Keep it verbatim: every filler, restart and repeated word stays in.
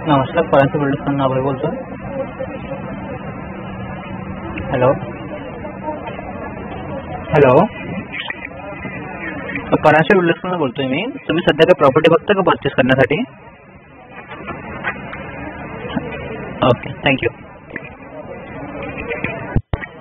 नमस्कार, परांजपे बिल्डर्सकडून अभय बोलतो. Hello hello Paranjpe बिल्डर्सकडून बोलतोय मी. तुम्ही सध्या काही प्रॉपर्टी बघता का परचेस करण्यासाठी? Okay, thank you.